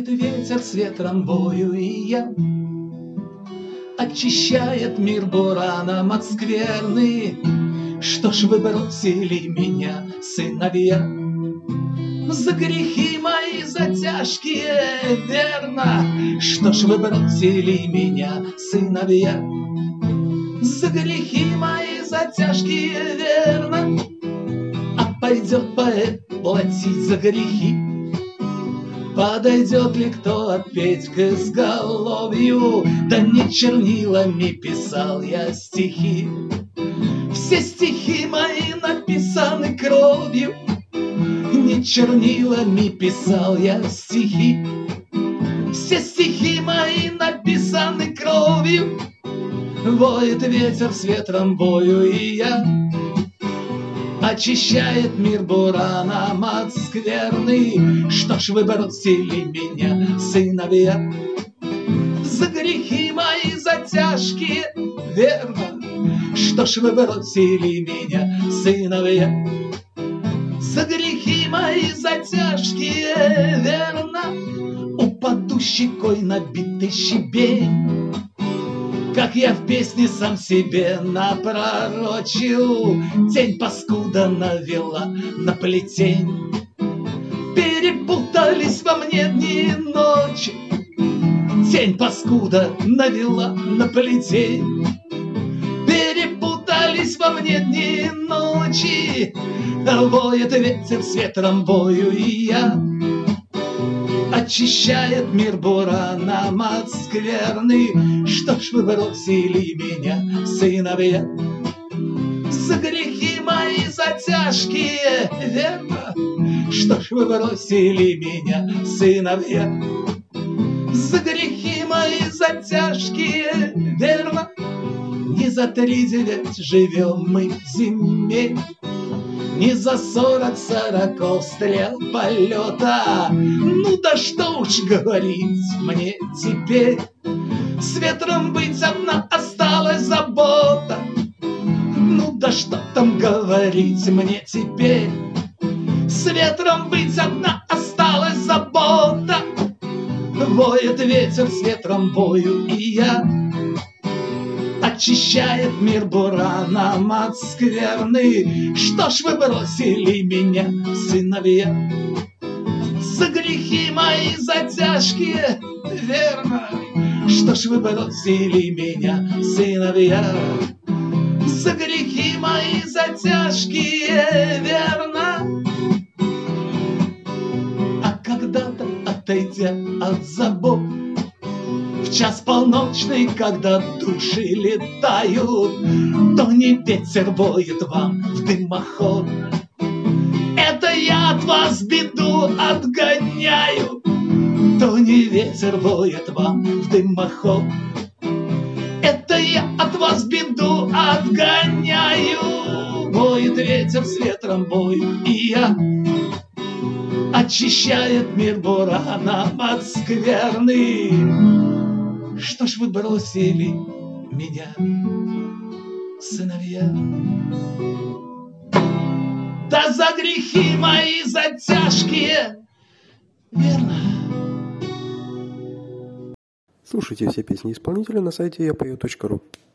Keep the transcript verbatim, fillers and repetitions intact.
Воет ветер с ветром бою, и я очищает мир бураном от скверны. Что ж вы бросили меня, сыновья, за грехи мои, за тяжкие, верно? Что ж вы бросили меня, сыновья, за грехи мои, за тяжкие, верно? А пойдет поэт платить за грехи? Подойдет ли кто отпеть к изголовью? Да не чернилами писал я стихи. Все стихи мои написаны кровью. Не чернилами писал я стихи. Все стихи мои написаны кровью. Воет ветер с ветром бою, и я очищает мир бураном от скверны. Что ж вы бросили меня, сыновья, за грехи мои, за тяжкие, верно? Что ж вы бросили меня, сыновья, за грехи мои, за тяжкие, верно? Упаду щекой на битый щебень, как я в песне сам себе напророчил. Тень паскуда навела на плетень. Перепутались во мне дни и ночи. Тень паскуда навела на плетень. Перепутались во мне дни и ночи. Воет ветер с ветром бою, и я очищает мир бураном от скверны. Что ж вы бросили меня, сыновья, за грехи мои, за тяжкие, верно? Что ж вы бросили меня, сыновья, за грехи мои, за тяжкие, верно? Не за тридевять живем мы земель, не за сорок сороков стрел полета. Ну да что уж говорить мне теперь, с ветром быть одна осталась забота. Ну да что там говорить мне теперь, с ветром быть одна осталась забота. Воет ветер с ветром бою, и я очищает мир бураном от скверны. Что ж вы бросили меня, сыновья, за грехи мои, за тяжкие, верно? Что ж вы бросили меня, сыновья, за грехи мои, за тяжкие, верно? А когда-то, отойдя от забот, в час полночный, когда души летают, то не ветер воет вам в дымоход. Это я от вас беду отгоняю, то не ветер воет вам в дымоход. Это я от вас беду отгоняю. Воет ветер с ветром бою, и я очищает мир бураном от скверны. Что ж вы бросили меня, сыновья, да за грехи мои, за тяжкие, верно? Слушайте все песни исполнителя на сайте я пою точка ру.